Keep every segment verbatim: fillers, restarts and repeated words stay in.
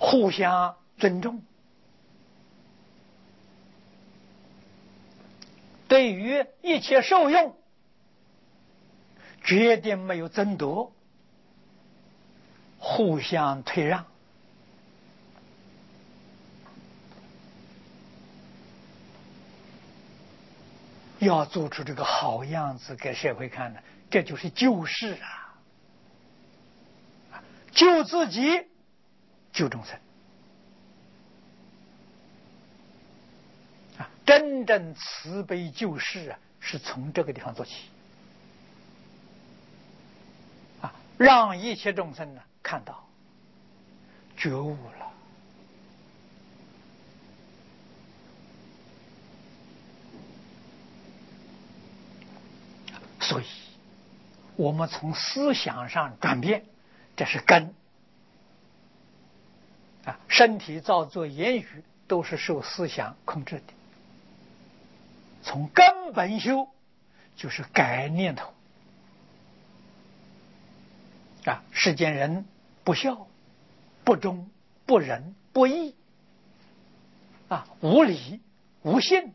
互相尊重，对于一切受用，决定没有争夺，互相退让。要做出这个好样子给社会看的，这就是救世啊！救自己，救众生啊！真正慈悲救世啊，是从这个地方做起啊，让一切众生呢看到觉悟了。所以我们从思想上转变，这是根啊，身体造作言语都是受思想控制的，从根本修就是改念头啊！世间人不孝、不忠、不仁、不义啊，无理、无信，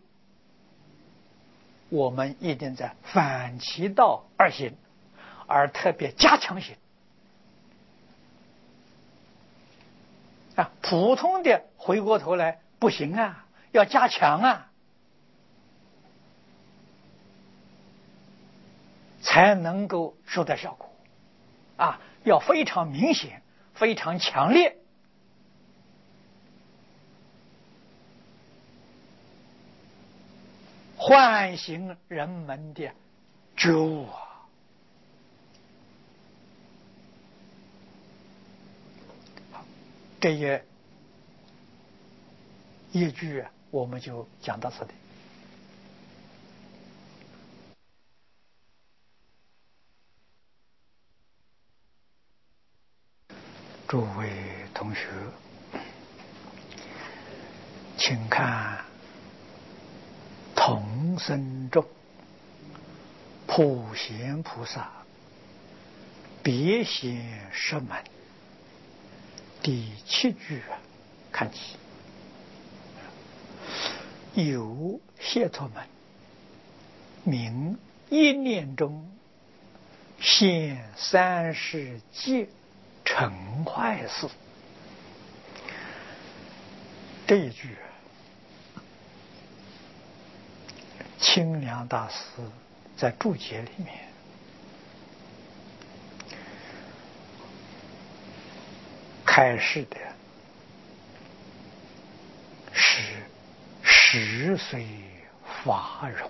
我们一定在反其道而行，而特别加强行啊！普通的回过头来不行啊，要加强啊，才能够收到效果啊！要非常明显、非常强烈，唤醒人们的觉悟啊！这一一句我们就讲到这里。诸位同学，请看同生咒普贤菩萨别显释门第七句看起，有解脱门，名一念中现三世界成坏事。这一句清凉大师在注解里面开示的是十岁法容。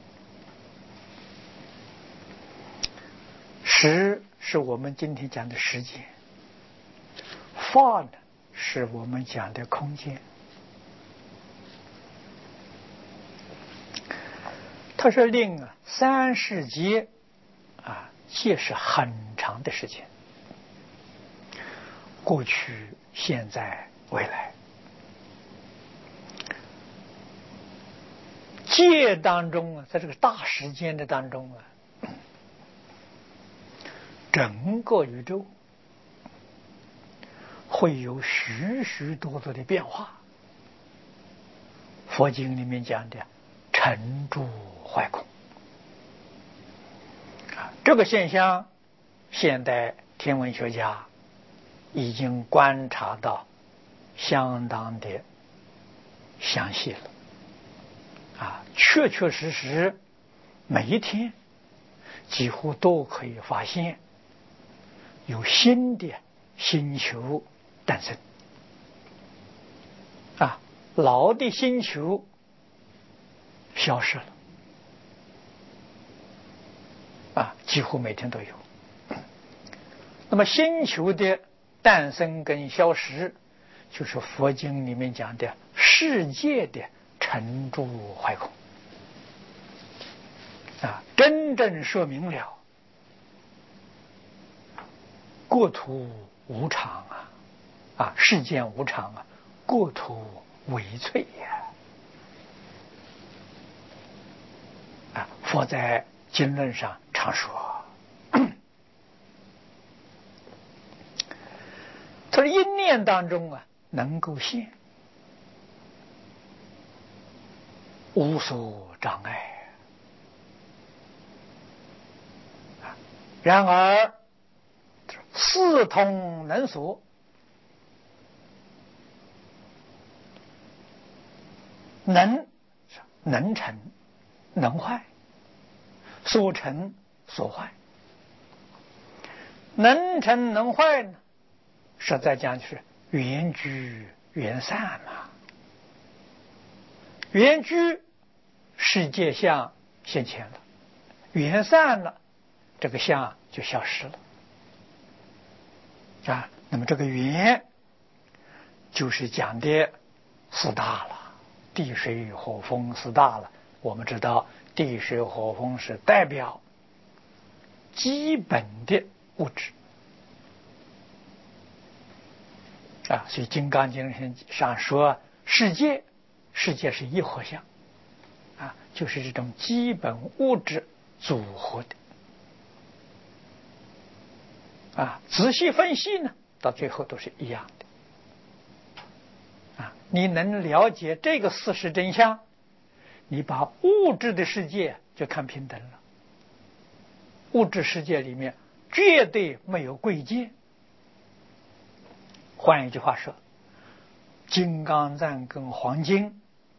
十是我们今天讲的时间，法呢是我们讲的空间。他说令啊三世劫啊，界是很长的时间，过去、现在、未来。界当中啊，在这个大时间的当中啊，整个宇宙会有许许多多的变化。佛经里面讲的成住坏空，这个现象现代天文学家已经观察到相当的详细了啊，确确实实每一天几乎都可以发现有新的星球诞生啊，老的星球消失了啊，几乎每天都有。那么星球的诞生跟消失，就是佛经里面讲的世界的成住坏空啊，真正说明了国土无常啊，啊，世间无常啊，国土为脆呀！啊，佛在经论上常说，他说一念当中啊， 能够现，无所障碍。然而四通能所，能能成能坏，所成所坏。能成能坏呢，实在讲就是缘聚缘散嘛。缘聚世界相现前了，缘散了，这个相就消失了啊。那么这个缘就是讲的四大了，地水火风四大了。我们知道地水火风是代表基本的物质啊，所以《金刚经》上说世界，世界是一合相啊，就是这种基本物质组合的啊。仔细分析呢，到最后都是一样的啊。你能了解这个事实真相，你把物质的世界就看平等了。物质世界里面绝对没有贵贱。换一句话说，金刚藏跟黄金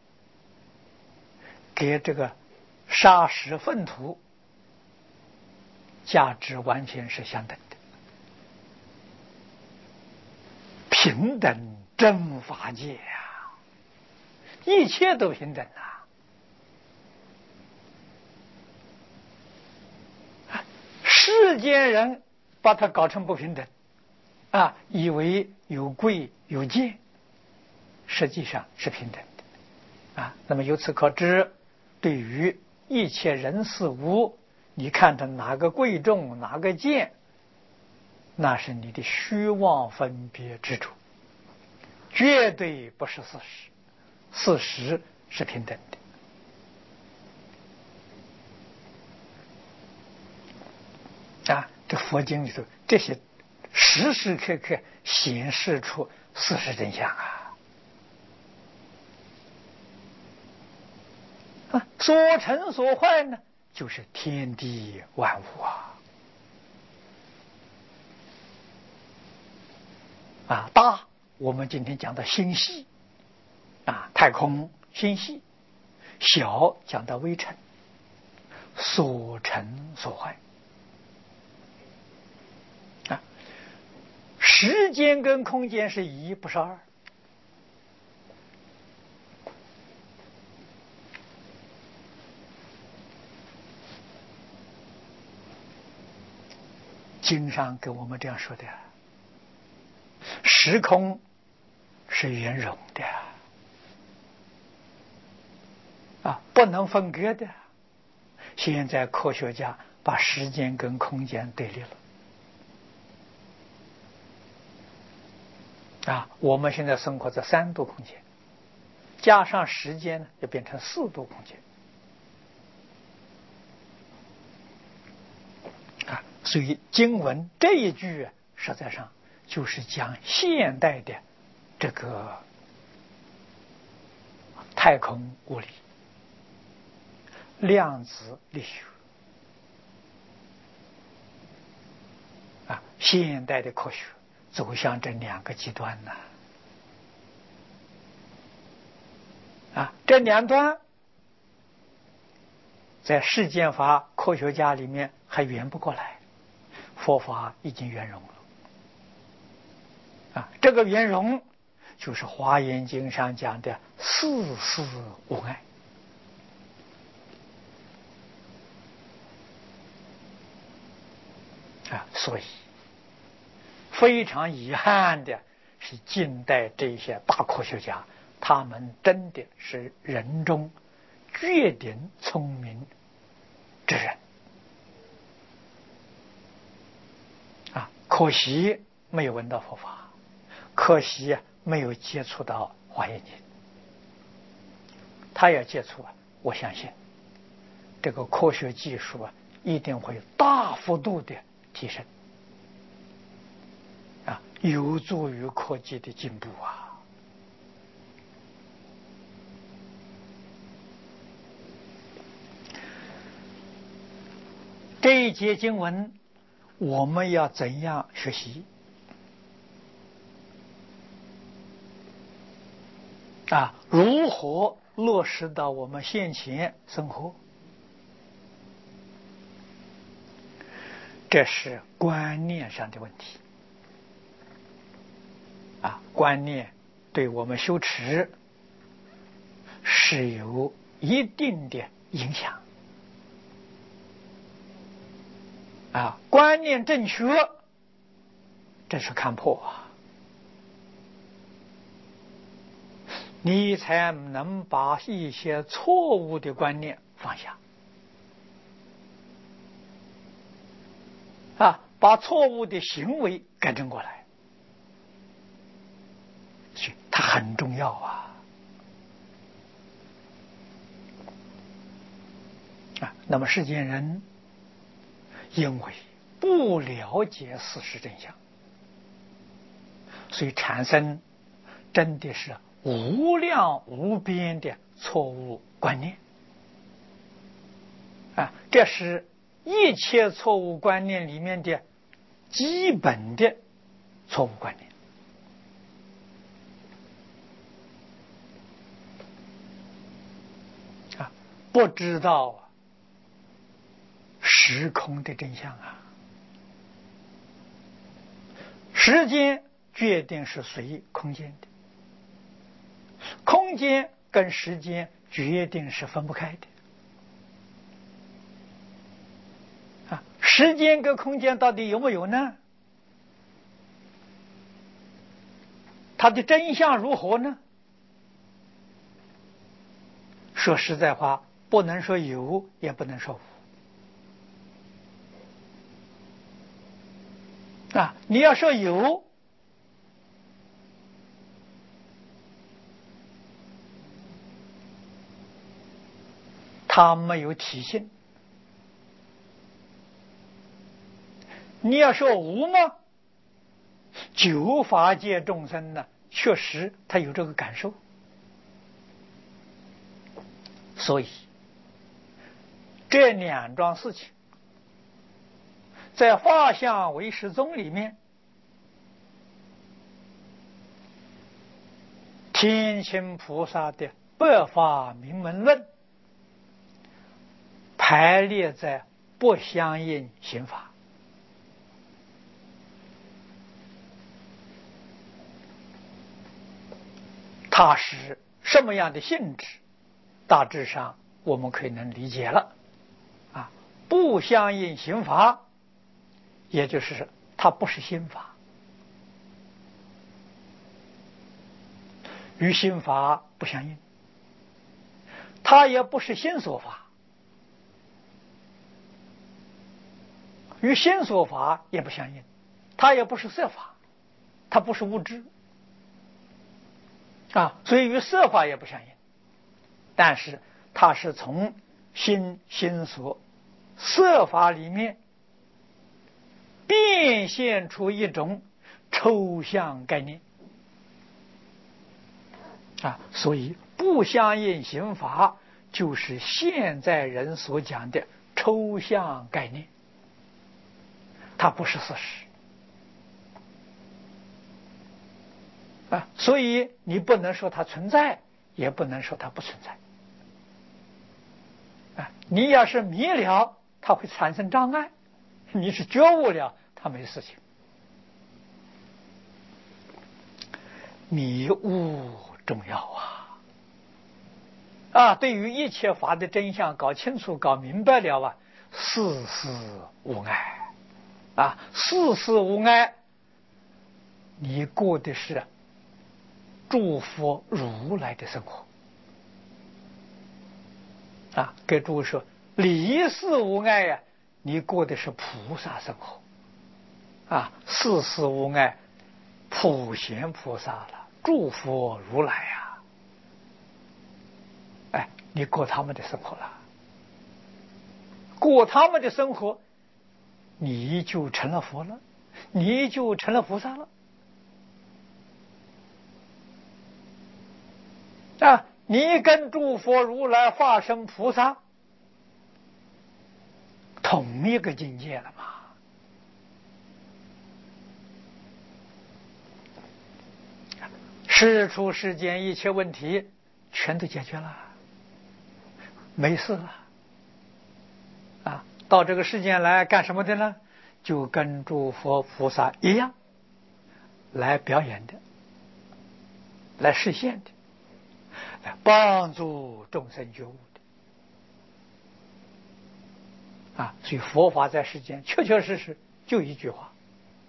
给这个砂石粪土价值完全是相等的，平等真法界啊，一切都平等啊。世间人把它搞成不平等啊，以为有贵有贱，实际上是平等的啊。那么由此可知，对于一切人事物，你看它哪个贵重哪个贱，那是你的虚妄分别之处，绝对不是事实。事实是平等的啊。这佛经里头这些时时刻刻显示出事实真相啊！啊，所成所坏呢，就是天地万物啊！啊，大我们今天讲的星系啊，太空星系；小讲到微尘，所成所坏。啊，时间跟空间是一，不是二。经上跟我们这样说的，时空是圆融的啊，不能分割的。现在科学家把时间跟空间对立了啊，我们现在生活在三度空间，加上时间呢，就变成四度空间啊。所以经文这一句实在上就是讲现代的这个太空物理、量子力学啊，现代的科学走向这两个极端呢啊，这两端在世间法科学家里面还圆不过来，佛法已经圆融了啊。这个圆融就是《华严经》上讲的事事无碍啊。所以非常遗憾的是，近代这些大科学家，他们真的是人中绝顶聪明之人啊，可惜没有闻到佛法，可惜没有接触到华严经。他要接触啊，我相信这个科学技术啊，一定会大幅度的提升啊，有助于科技的进步啊。 节经文，我们要怎样学习？啊，如何落实到我们现前生活？这是观念上的问题。啊，观念对我们修持是有一定的影响。啊，观念正确，这是看破啊，你才能把一些错误的观念放下。啊，把错误的行为改正过来，所以它很重要啊！啊，那么世间人因为不了解事实真相，所以产生真的是无量无边的错误观念。啊，这是一切错误观念里面的基本的错误观念。啊，不知道时空的真相啊！时间决定是随空间的，空间跟时间决定是分不开的。啊，时间跟空间到底有没有呢？它的真相如何呢？说实在话，不能说有，也不能说无。啊，你要说有，它没有体性；你要说无吗？九法界众生呢，确实他有这个感受。所以这两桩事情在《法相唯识宗》里面，天亲菩萨的《百法明门论》排列在不相应刑法。它是什么样的性质？大致上我们可以能理解了。啊，不相应刑法，也就是它不是心法，与心法不相应，它也不是心所法，与心所法也不相应，它也不是色法，它不是物质啊，所以与色法也不相应。但是它是从心心所色法里面变现出一种抽象概念啊，所以不相应刑法就是现在人所讲的抽象概念，它不是事实啊，所以你不能说它存在，也不能说它不存在啊。你要是迷了，它会产生障碍；你是觉悟了，它没事情。迷悟重要啊！啊，对于一切法的真相搞清楚、搞明白了啊，事事无碍啊，事事无碍，你过的是诸佛如来的生活啊。给诸位说，离事无碍呀、啊，你过的是菩萨生活啊，事事无碍，普贤菩萨了，诸佛如来呀、啊，哎，你过他们的生活了，过他们的生活，你就成了佛了，你就成了菩萨了啊！你跟诸佛如来化身菩萨同一个境界了嘛。事出世间一切问题全都解决了，没事了啊！到这个世间来干什么的呢？就跟诸佛菩萨一样，来表演的，来实现的，来帮助众生觉悟的啊！所以佛法在世间确确实实就一句话：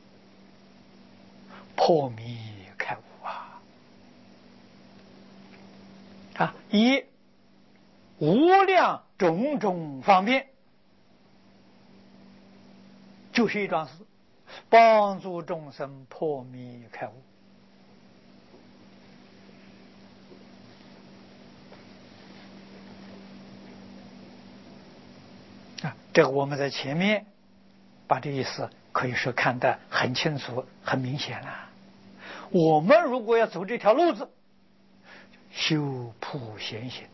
破迷开悟啊！啊，以无量种种方面，就是一桩事，帮助众生破迷开悟。啊，这个我们在前面把这意思可以说看得很清楚、很明显了。我们如果要走这条路子，修普贤行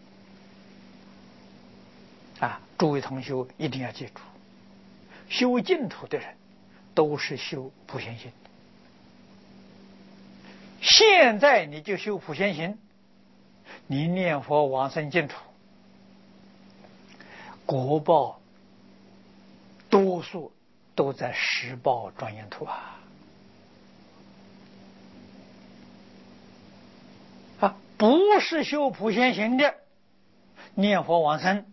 啊，诸位同学一定要记住，修净土的人都是修普贤行。现在你就修普贤行，你念佛往生净土，果报多数都在十报庄严土啊！啊，不是修普贤行的，念佛往生，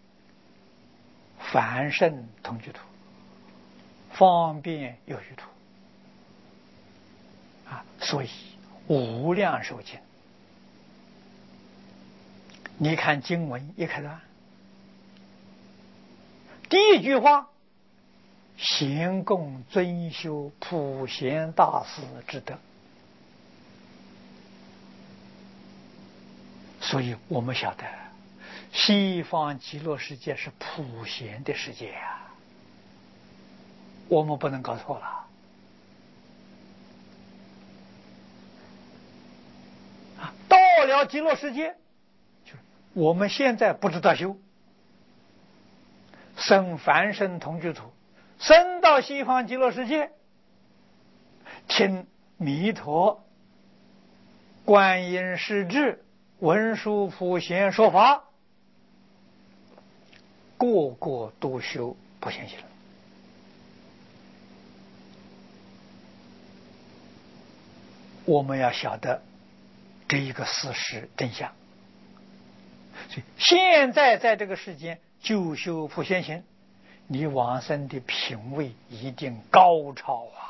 凡圣同居土，方便有余土啊！所以无量寿经，你看经文一开端，第一句话，咸共尊修普贤大士之德。所以我们晓得，西方极乐世界是普贤的世界啊，我们不能搞错了啊！到了极乐世界，我们现在不知道修，生凡圣同居土，生到西方极乐世界，听弥陀、观音世智、文殊普贤说法，个个都修普贤行。我们要晓得这一个事实真相，所以现在在这个世间就修普贤行，你往生的品位一定高超啊！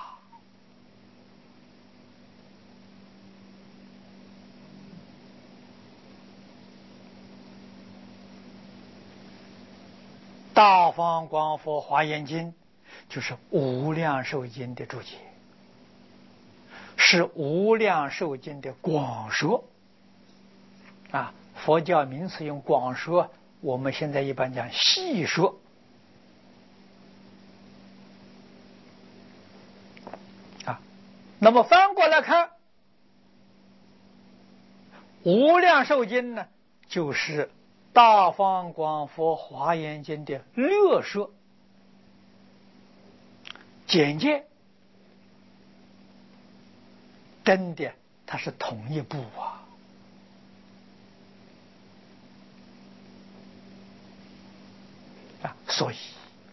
大方广佛华严经就是无量寿经的注解，是无量寿经的广说啊。佛教名词用广说，我们现在一般讲细说啊。那么翻过来看，无量寿经呢，就是大方广佛华严经的略说简介，真的它是同一部啊。啊，所以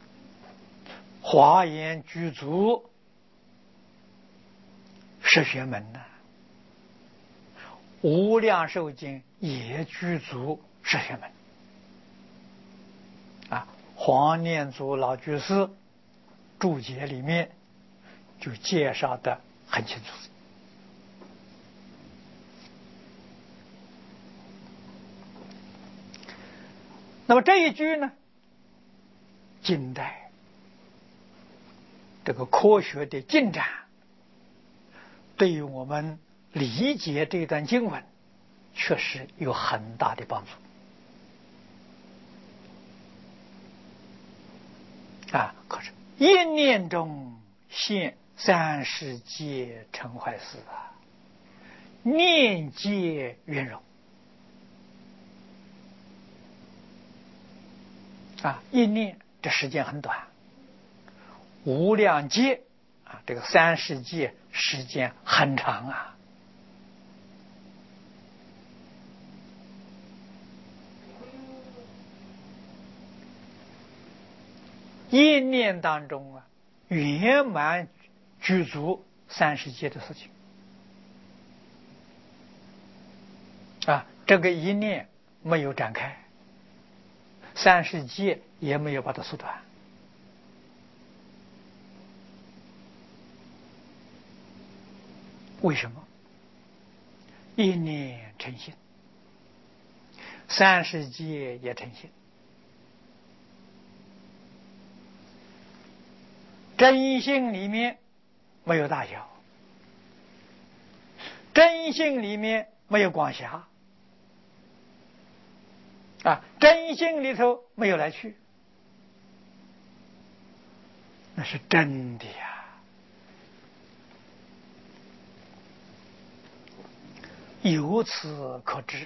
华严具足十学门呢，无量寿经也具足十学门啊。黄念祖老居士注解里面就介绍的很清楚。那么这一句呢，近代这个科学的进展，对于我们理解这段经文确实有很大的帮助啊！可是，一念中现三世界成坏事啊，念皆圆融啊！一念这时间很短；无量劫啊，这个三世界时间很长啊。一念当中啊，圆满具足三世界的事情啊，这个一念没有展开，三世界也没有把它缩短。为什么？一念成性，三世界也成性。真性里面没有大小，真性里面没有广狭啊，真性里头没有来去，那是真的呀。由此可知，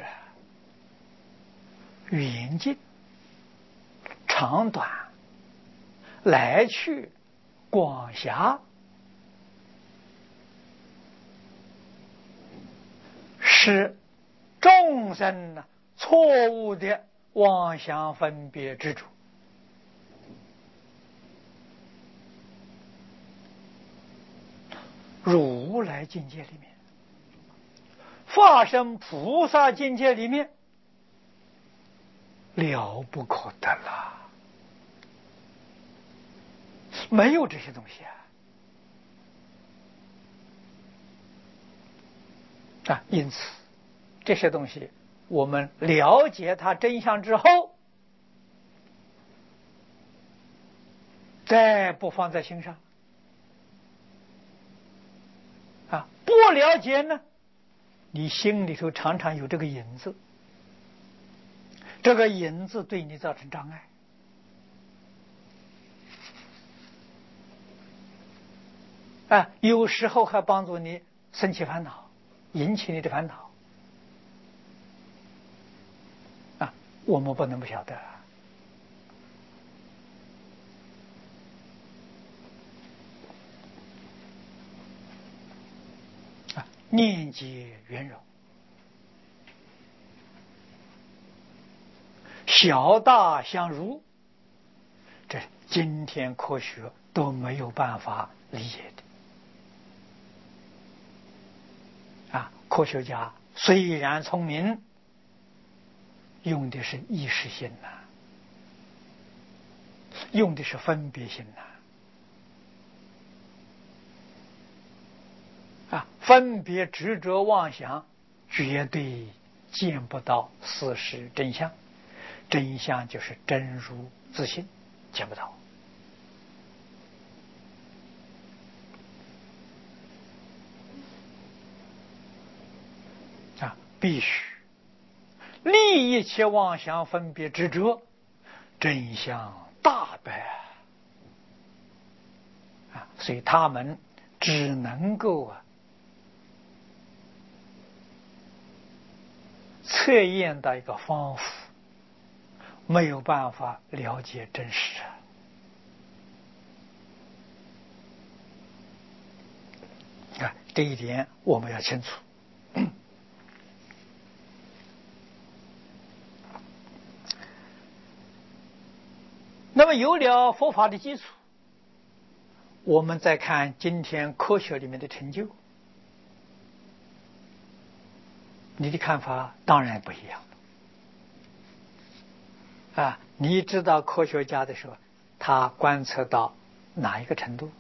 远近、长短、来去、广狭，是众生呢错误的妄想分别之主。如来境界里面，法身菩萨境界里面，了不可得了，没有这些东西啊！啊，因此这些东西我们了解它真相之后，再不放在心上啊，不了解呢，你心里头常常有这个影子，这个影子对你造成障碍啊，有时候还帮助你生起烦恼，引起你的烦恼啊，我们不能不晓得啊，念结圆融，小大相如，这今天科学都没有办法理解的啊！科学家虽然聪明，用的是意识心呐、啊，用的是分别心呐、啊，啊，分别执着妄想，绝对见不到事实真相。真相就是真如自性，见不到啊！必须立一切妄想分别执着，真相大白啊！所以他们只能够啊测验到一个方法，没有办法了解真实啊！这一点我们要清楚。那么有了佛法的基础，我们再看今天科学里面的成就，你的看法当然不一样啊！你知道科学家的时候，他观测到哪一个程度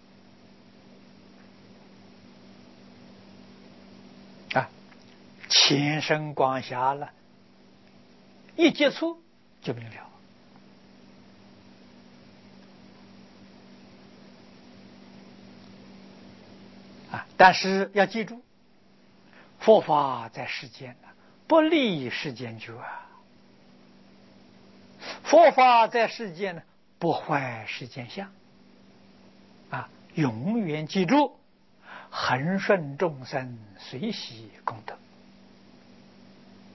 啊？浅深广狭了，一接触就明了啊！但是要记住，佛法在世间呢，不离世间觉啊。佛法在世间呢，不坏世间相啊！永远记住，恒顺众生，随喜功德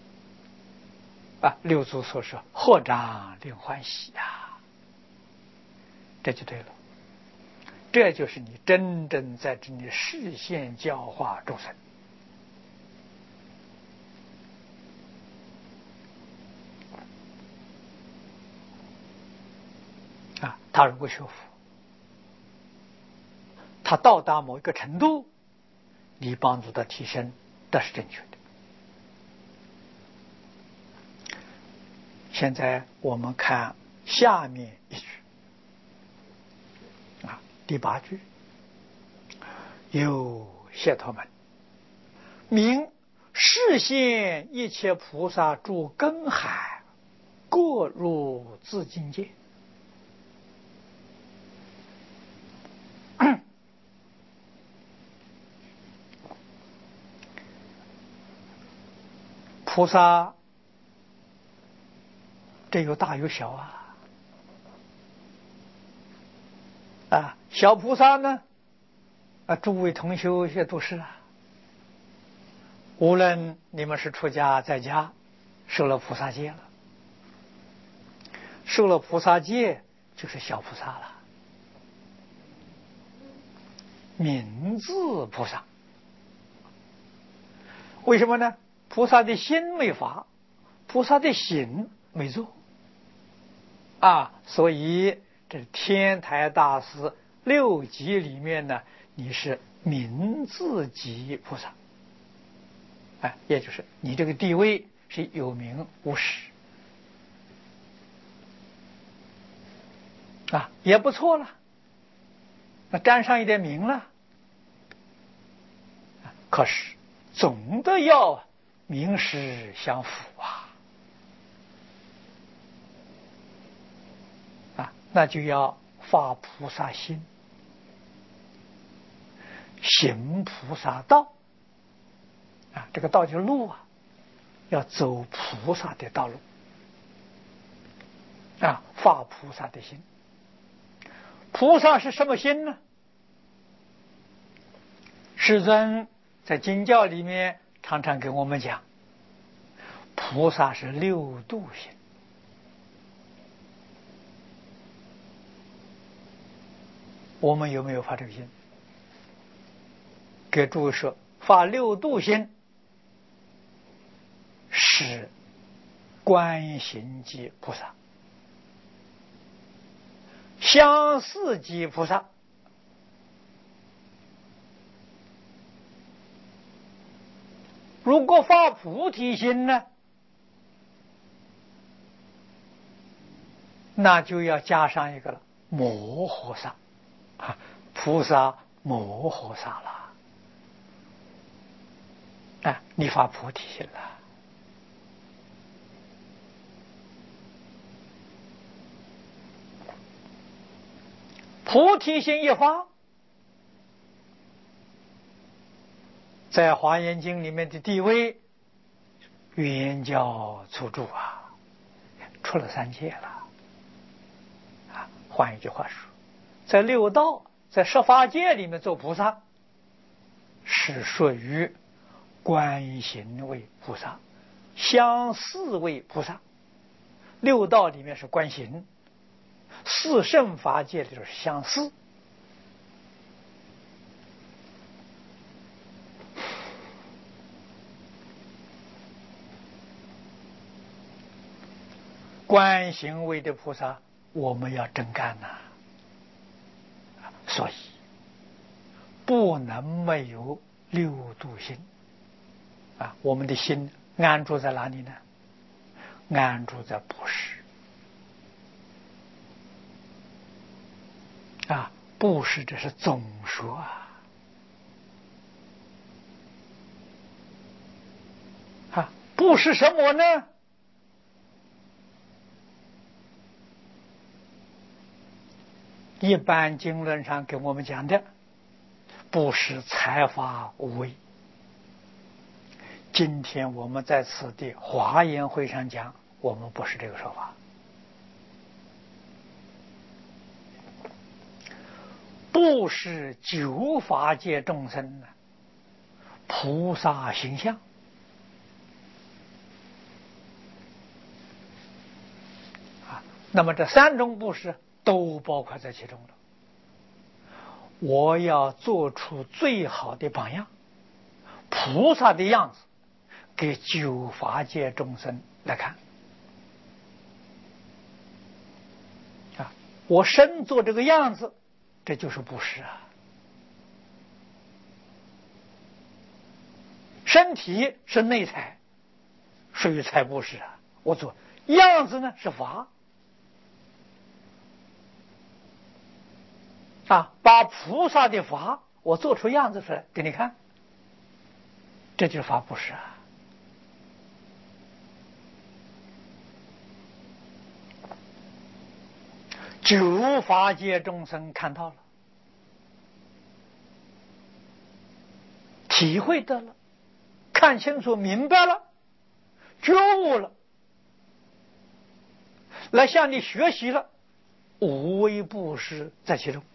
啊！六祖所说，合掌令欢喜啊！ 这就对了。这就是你真正在这里实现教化众生。啊，他如果学佛，他到达某一个程度，你帮助他提升，这是正确的。现在我们看下面一句啊，第八句，有解脱门，名示现一切菩萨诸根海，各入自境界。菩萨这有大有小啊，啊，小菩萨呢，啊，诸位同修也都是啊。无论你们是出家在家，受了菩萨戒了，受了菩萨戒就是小菩萨了，名字菩萨。为什么呢？菩萨的心没发，菩萨的行没做啊，所以这天台大师六级里面呢，你是名字级菩萨，哎，也就是你这个地位是有名无实啊，也不错了，那沾上一点名了，可是总的要名实相符啊，啊，那就要发菩萨心，行菩萨道啊，这个道就是路啊，要走菩萨的道路啊，发菩萨的心。菩萨是什么心呢？世尊在经教里面常常跟我们讲，菩萨是六度心。我们有没有发这个心？给诸位说，发六度心是观行级菩萨，相似级菩萨，如果发菩提心呢，那就要加上一个了，摩诃萨，菩萨摩诃萨了，啊，你发菩提心了。菩提心一发，在华严经里面的地位，圆教出住啊，出了三界了。啊，换一句话说，在六道，在十法界里面做菩萨，是属于观行为菩萨，相似为菩萨。六道里面是观行，四圣法界里就是相似。观行为的菩萨，我们要真干呐、啊，所以不能没有六度心啊！我们的心安住在哪里呢？安住在布施啊！布施这是总说啊！啊，布施什么呢？一般经论上给我们讲的，布施财法无为。今天我们在此地华严会上讲，我们不是这个说法。布施九法界众生呢，菩萨形象啊。那么这三种布施都包括在其中了。我要做出最好的榜样，菩萨的样子，给九法界众生来看。啊，我身做这个样子，这就是布施啊。身体是内财，属于财布施啊。我做样子呢是法啊，把菩萨的法我做出样子出来给你看，这就是法布施啊。九法界众生看到了，体会得了，看清楚明白了，觉悟了，来向你学习了，无微布施在其中。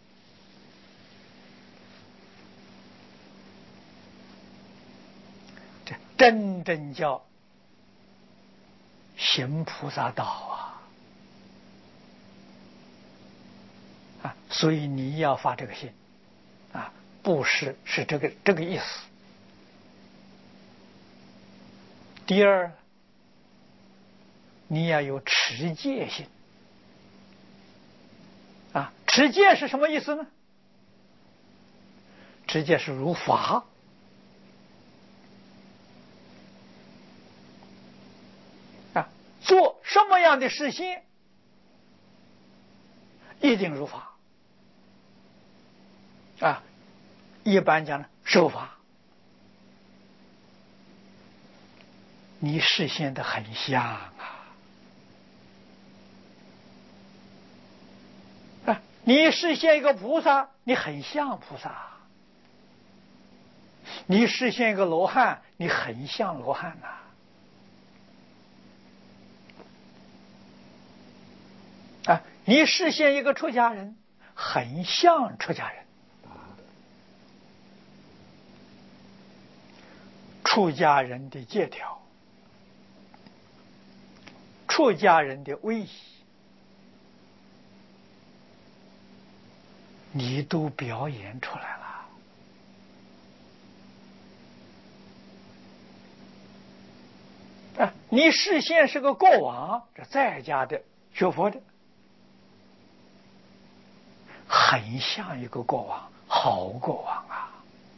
这真正叫行菩萨道啊！啊，所以你要发这个心啊，布施是这个这个意思。第二，你要有持戒心啊。持戒是什么意思呢？持戒是如法啊，做什么样的事情一定如法啊。一般讲呢，守法，你实现的很像啊。啊，你实现一个菩萨，你很像菩萨；你实现一个罗汉，你很像罗汉呐、啊。啊，你实现一个出家人，很像出家人。出家人的戒条，出家人的威仪，你都表演出来了。啊，你视线是个过往，这在家的学佛的，很像一个过往，好过往啊！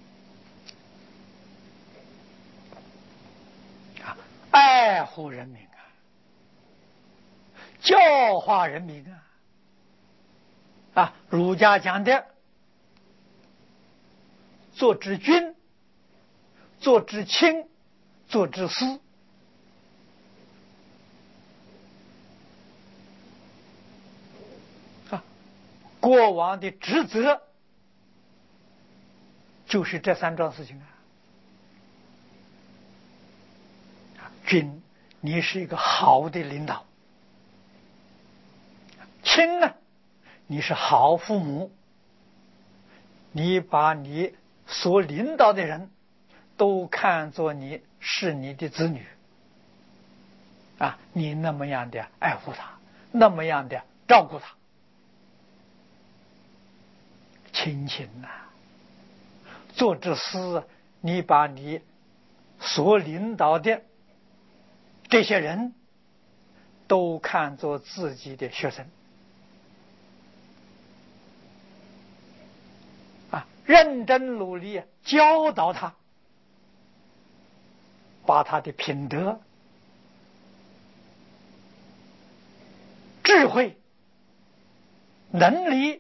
啊，爱护人民啊，教化人民啊！啊，儒家讲的，做之君，做之亲，做之私。啊，国王的职责就是这三桩事情啊。君，你是一个好的领导；亲呢，你是好父母，你把你所领导的人都看作你是你的子女啊，你那么样的爱护他，那么样的照顾他，亲情呐、啊。做之私，你把你所领导的这些人都看作自己的学生啊，认真努力教导他，把他的品德、智慧、能力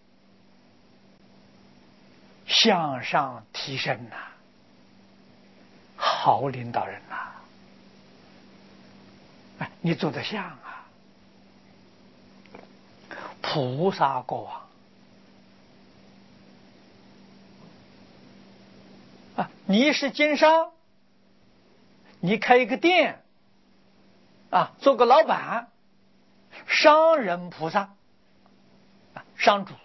向上提升呐、啊，好领导人呐、啊！哎，你做得像啊！菩萨过往啊，你是经商，你开一个店啊，做个老板，商人菩萨啊，商主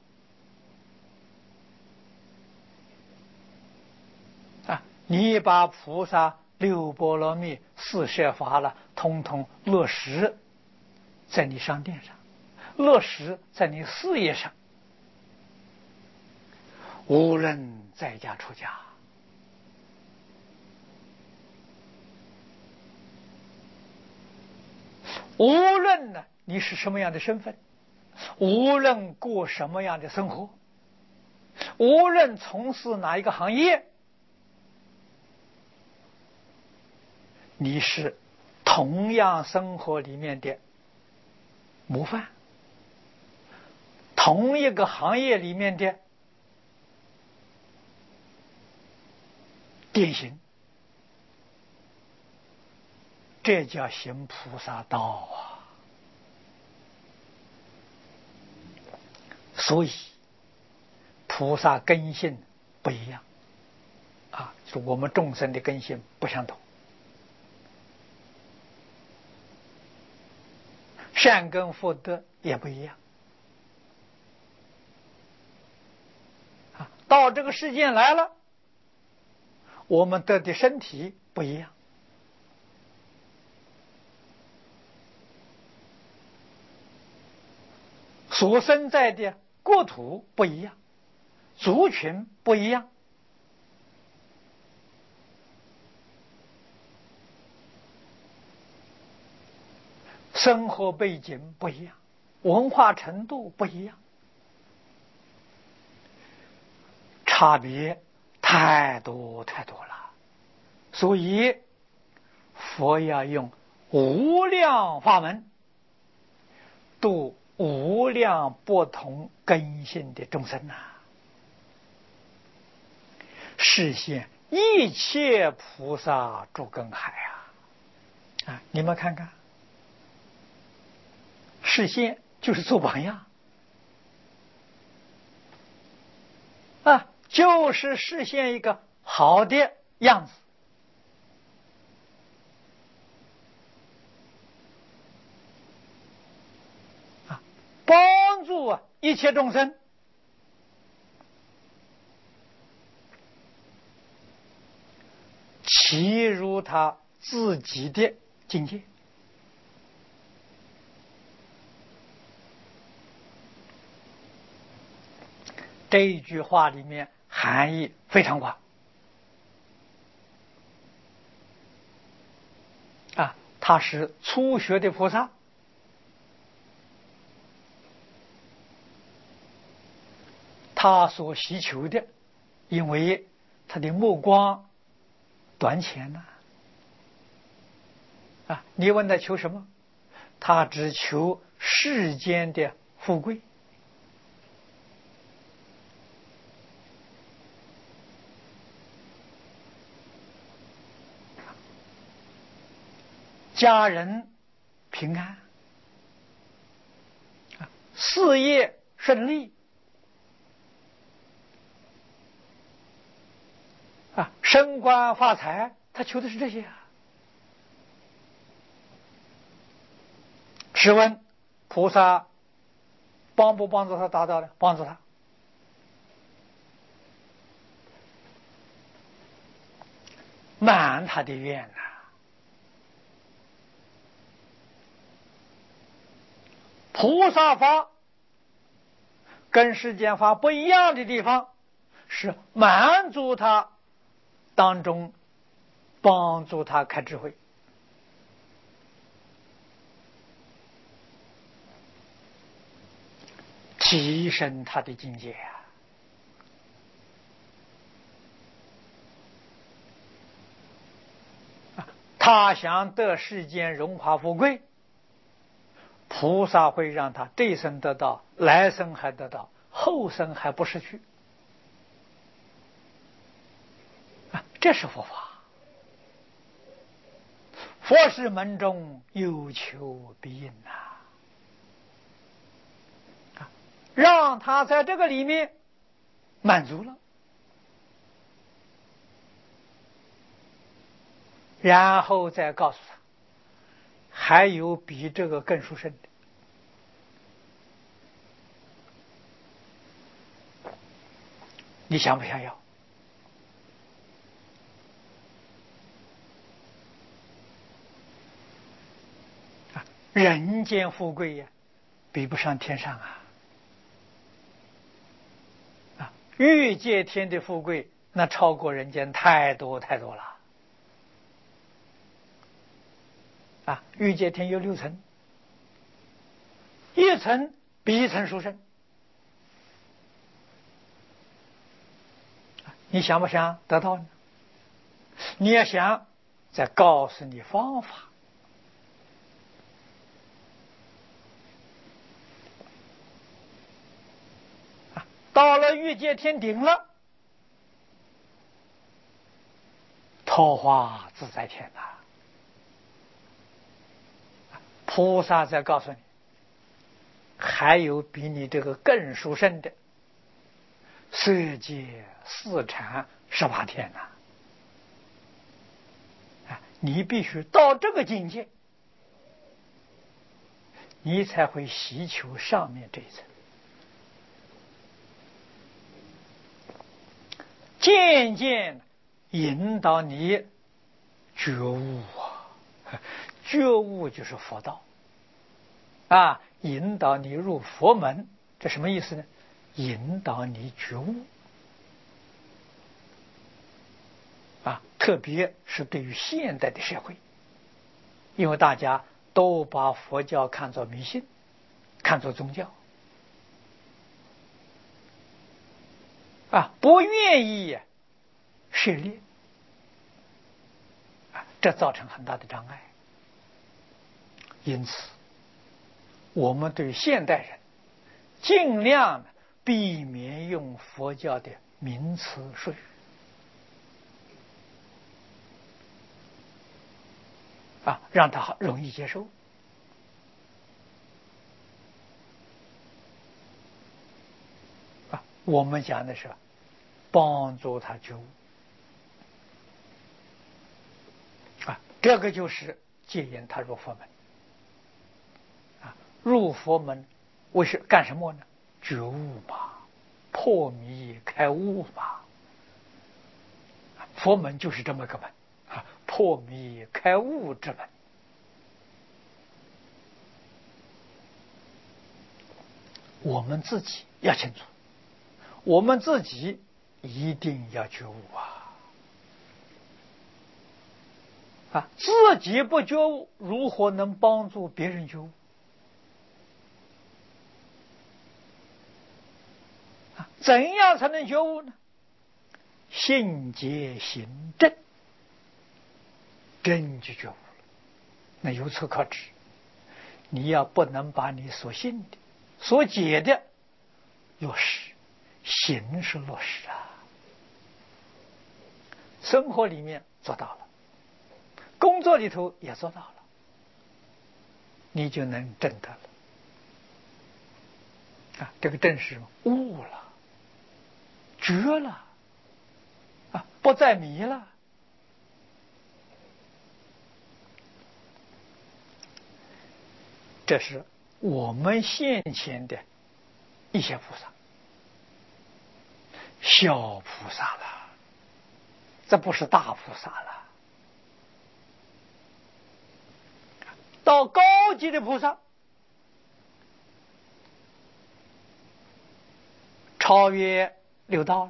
啊，你把菩萨六波罗蜜、四摄法了，通通落实在你商店上， 落实在你事业上，无论在家出家，无论呢你是什么样的身份，无论过什么样的生活，无论从事哪一个行业，你是同样生活里面的模范，同一个行业里面的典型，这叫行菩萨道啊！所以菩萨根性不一样啊，就我们众生的根性不相同，善根福德也不一样啊。到这个世间来了，我们得的身体不一样，所生在的国土不一样，族群不一样，生活背景不一样，文化程度不一样，差别太多太多了。所以佛要用无量法门度无量不同根性的众生啊，实现一切菩萨诸根海啊！啊，你们看看，示现就是做榜样啊，就是示现一个好的样子啊，帮助啊一切众生其如他自己的境界。这一句话里面含义非常广啊，他是初学的菩萨，他所需求的，因为他的目光短浅呢啊，你问他求什么？他只求世间的富贵，家人平安，事业顺利啊，升官发财，他求的是这些啊。试问菩萨帮不帮助他达到呢？帮助他。满他的愿呐、啊！菩萨法跟世间法不一样的地方，是满足他当中，帮助他开智慧。提升他的境界啊！他想得世间荣华富贵，菩萨会让他这一生得到，来生还得到，后生还不失去啊！这是佛法。佛是门中有求必应呐、啊，让他在这个里面满足了，然后再告诉他，还有比这个更殊胜的。你想不想要？啊，人间富贵呀， 比不上天上啊！啊，欲界天的富贵，那超过人间太多太多了。啊，欲界天有六层，一层比一层殊胜。你想不想得到呢？你要想，再告诉你方法。啊，到了欲界天顶了，桃花自在天呐、啊！菩萨在告诉你，还有比你这个更殊胜的色界四禅十八天呐、啊！你必须到这个境界，你才会希求上面这一层，渐渐引导你觉悟啊！觉悟就是佛道啊，引导你入佛门，这什么意思呢？引导你觉悟啊！特别是对于现代的社会，因为大家都把佛教看作迷信，看作宗教啊，不愿意涉猎啊，这造成很大的障碍。因此，我们对现代人尽量避免用佛教的名词术语啊，让他容易接受啊。我们讲的是帮助他觉悟啊，这个就是戒引他入佛门啊。入佛门为是干什么呢？觉悟嘛，破迷开悟嘛。佛门就是这么个门啊，破迷开悟之门。我们自己要清楚，我们自己一定要觉悟啊！啊，自己不觉悟，如何能帮助别人觉悟？啊，怎样才能觉悟呢？信解行正，真就觉悟了。那由此可知，你要不能把你所信的、所解的落实，行是落实啊。生活里面做到了，工作里头也做到了，你就能证得了。啊，这个证是悟了，觉了，啊，不再迷了。这是我们现前的一些菩萨，小菩萨了，这不是大菩萨了。到高级的菩萨，超越六道了，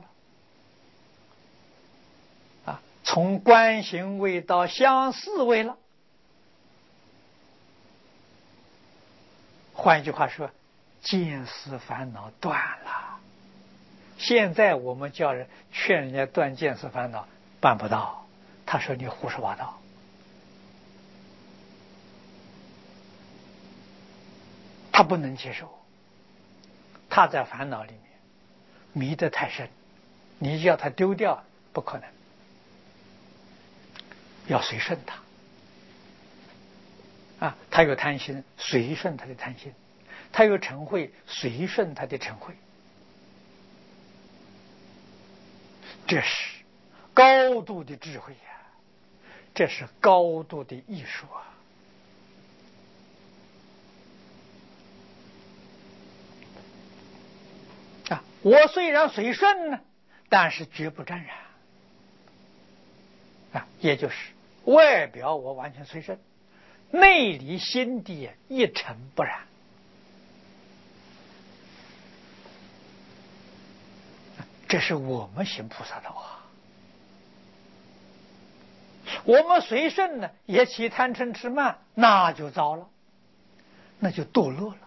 啊，从观行位到相似位了。换一句话说，见思烦恼断了。现在我们叫人劝人家断见思烦恼，办不到。他说你胡说八道，他不能接受，他在烦恼里面迷得太深，你叫他丢掉不可能，要随顺他啊，他有贪心，随顺他的贪心；他有嗔恚，随顺他的嗔恚。这是高度的智慧呀、啊，这是高度的艺术啊！啊，我虽然随顺呢，但是绝不沾染啊，也就是外表我完全随顺，内里心地一尘不染这是我们行菩萨道啊。我们随顺呢，也起贪嗔痴慢，那就糟了，那就堕落了。